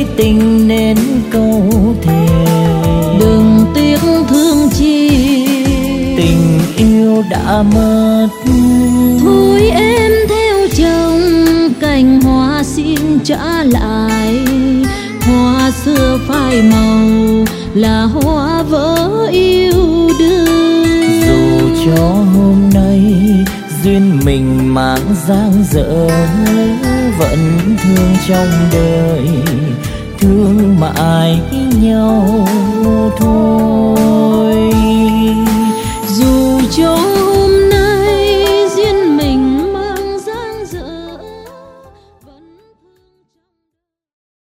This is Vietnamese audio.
tình nên câu thề. Đừng tiếc thương chi, tình yêu đã mất. Thôi em theo chồng, cành hoa xin trả lại. Hoa xưa phai màu là hoa vỡ yêu đương. Dù cho hôm nay duyên mình mang dang dở, vẫn thương trong đời, thương mãi nhau.